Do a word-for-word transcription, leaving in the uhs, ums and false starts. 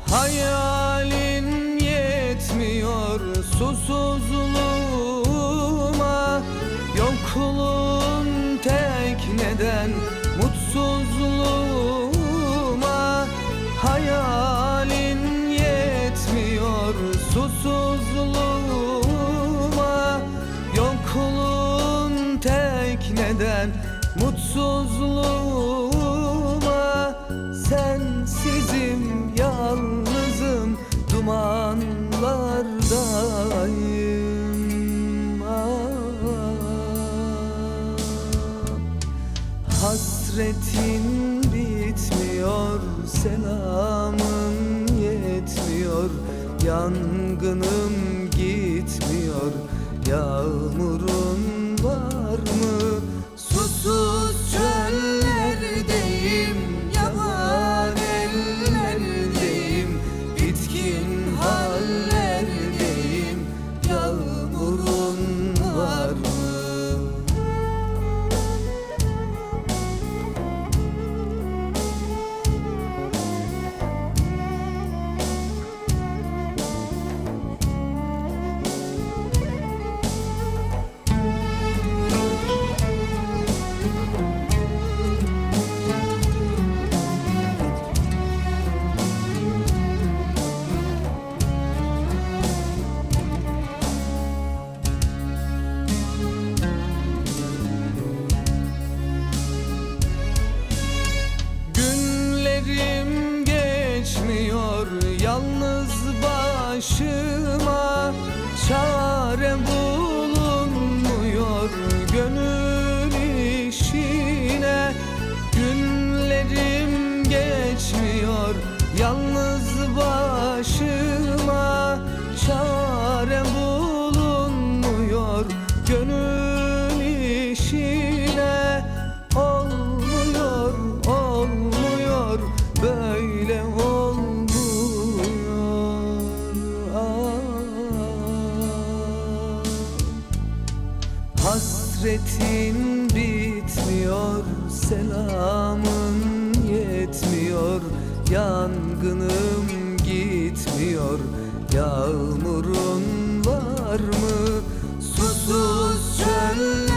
Hayalin yetmiyor susuzluğuma, yokluğun tek neden mutsuzluğuma. Hayalin yetmiyor susuzluğuma, yokluğun tek neden mutsuzluğuma. Sensizim, yalnızım, dumanlardayım. Ah, hasretin bitmiyor, selamın yetmiyor, yangınım gitmiyor. Yağmurun var mı? Susuz çöllerdeyim, yaban ellerdeyim, bitkin hallerdeyim. Yağmurun var mı? Günlerim geçmiyor yalnız başıma, çare bulunmuyor gönül işine. Günlerim geçmiyor yalnız başıma, çare bulunmuyor gönül işine. Olmuyor, olmuyor, böyle olmuyor. Ah, hasretin bitmiyor, selamın yetmiyor, yangınım gitmiyor. Yağmurun var mı? Susuz çöl